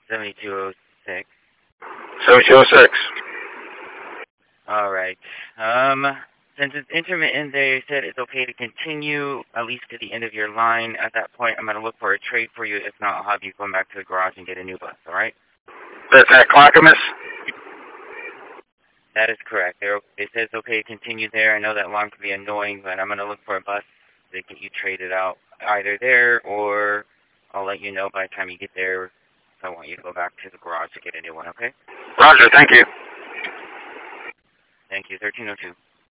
7206. 7206. All right. Since it's intermittent, they said it's okay to continue at least to the end of your line. At that point, I'm going to look for a trade for you. If not, I'll have you come back to the garage and get a new bus, all right? That's at Clackamas? That is correct. It says it's okay to continue there. I know that line can be annoying, but I'm going to look for a bus to get you traded out either there, or I'll let you know by the time you get there. I want you to go back to the garage to get a new one, okay? Roger, thank you. Thank you. 1302.